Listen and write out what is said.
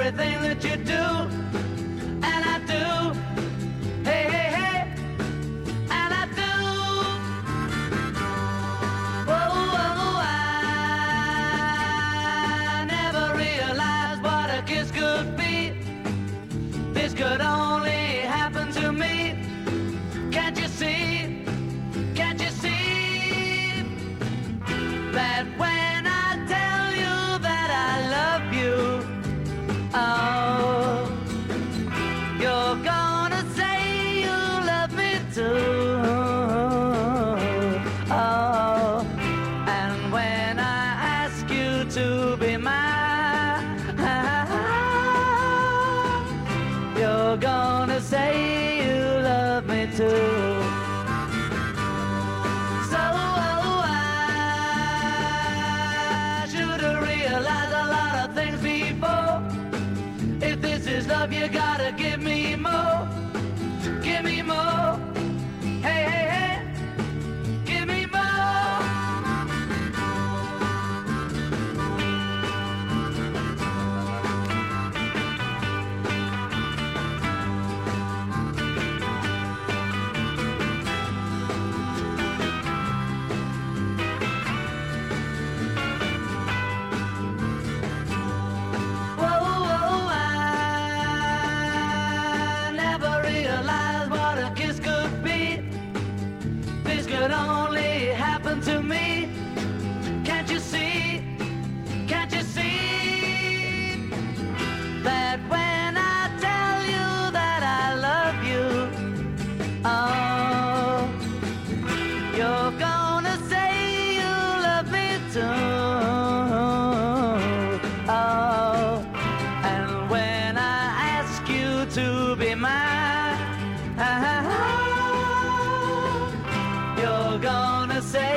everything that you do, and I do. Hey, hey, hey, and I do. Oh, I never realized what a kiss could be. This could only happen to me. Can't you see? Can't you see that when I tell you that I love you, oh, you're gonna say you love me too. Oh, and when I ask you to be mine, you're gonna say you love me too. So I should have realized a lot of things before. If this is love, you gotta give me more. Give me more. Hey, hey, hey. Give me more. Could only happen to me. Can't you see? Can't you see that when I tell you that I love you, oh, you're gonna say you love me too. Oh, and when I ask you to be mine, you're gonna say